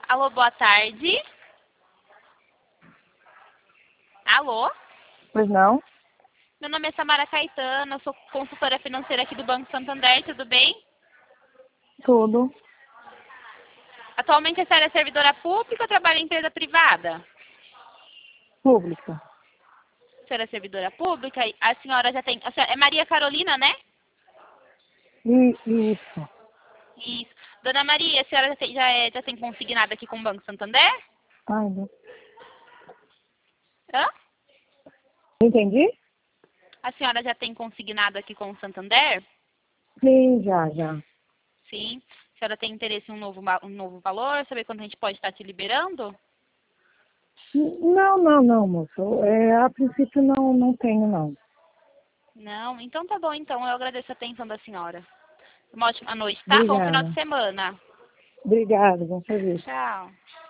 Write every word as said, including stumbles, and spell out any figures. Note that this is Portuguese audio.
Alô, boa tarde. Alô? Pois não? Meu nome é Samara Caetano, eu sou consultora financeira aqui do Banco Santander, tudo bem? Tudo. Atualmente a senhora é servidora pública ou trabalha em empresa privada? Pública. A senhora é servidora pública, e a senhora já tem... A senhora, é Maria Carolina, né? E, isso. Isso. Dona Maria, a senhora já tem, já, é, já tem consignado aqui com o Banco Santander? Ai, não Hã? entendi? A senhora já tem consignado aqui com o Santander? Sim, já, já. Sim. A senhora tem interesse em um novo, va- um novo valor? Saber quando a gente pode estar te liberando? Não, não, não, moço. É, a princípio não, não tenho, não. Não? Então tá bom, então. Eu agradeço a atenção da senhora. Uma ótima noite, tá? Bom final de Obrigada. semana. Obrigada, bom serviço. Tchau.